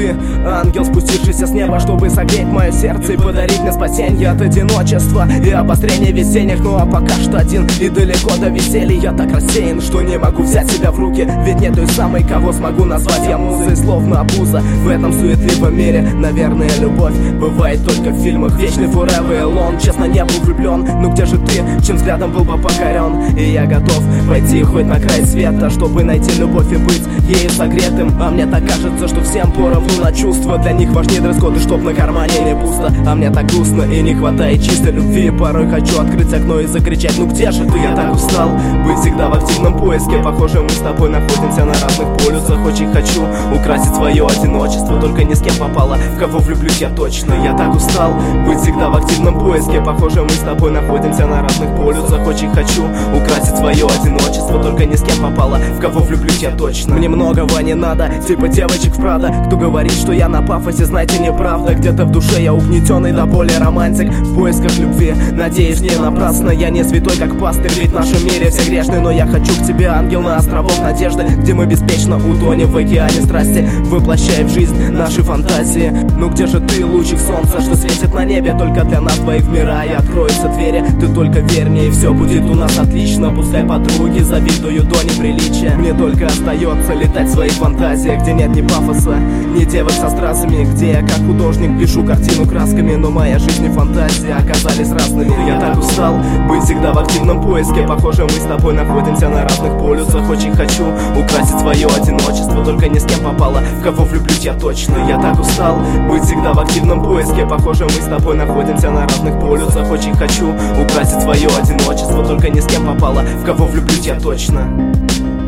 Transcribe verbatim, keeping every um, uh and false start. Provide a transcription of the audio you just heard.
Ты ангел, спустившийся с неба, чтобы согреть мое сердце и подарить мне спасенье от одиночества и обострения весенних. Ну а пока что один и далеко до веселья. Я так рассеян, что не могу взять себя в руки, ведь нет той самой, кого смогу назвать я музой, словно обуза в этом суетливом мире. Наверное, любовь бывает только в фильмах. Вечный forever alone, честно не был влюблен. Ну где же ты, чем взглядом был бы покорен? И я готов пойти хоть на край света, чтобы найти любовь и быть ею согретым. А мне так кажется, что всем поровну на чувства. Для них важнее дресс-код, и чтоб на кармане не пусто. А мне так грустно и не хватает чистой любви. Порой хочу открыть окно и закричать: ну где же ты? Я так устал быть всегда в активном поиске. Похоже, мы с тобой находимся на разных полюсах. Очень хочу украсить свое одиночество, только ни с кем попало, в кого влюблюсь я точно. Я так устал быть всегда в активном поиске. Похоже, мы с тобой находимся на разных полюсах. Очень хочу украсить свое одиночество, только ни с кем попало, в кого влюблюсь я точно. Мне многого не надо, типа девочек в Прадо. Кто говорит, что я на пафосе, знаете, неправда. Где-то в душе я угнетенный до боли романтик, в поисках любви, надеюсь, не напрасно. Я не святой, как пастырь, ведь в нашем мире все грешны. Но я хочу к тебе, ангел, на островок надежды, где мы беспечно утонем в океане страсти, воплощая в жизнь наши фантазии. Ну где же ты, лучик солнца, что светит на небе только для нас двоих мира? И откроются двери, ты только верь мне, и все будет у нас отлично. Пускай подруги завидуют до неприличия, мне только остается летать в своих фантазиях, где нет ни пафоса, ни девок со стразами, где я как художник пишу картину красками. Но моя жизнь и фантазия оказались разными. Я так устал быть всегда в активном поиске. Похоже, мы с тобой находимся на разных полюсах. Очень хочу украсить свое одиночество, только ни с кем попало, в кого влюблюсь я точно. Я так устал быть всегда в активном поиске. Похоже, мы с тобой находимся на разных полюсах. Очень хочу украсить свое одиночество, только ни с кем попало, в кого влюблюсь я точно.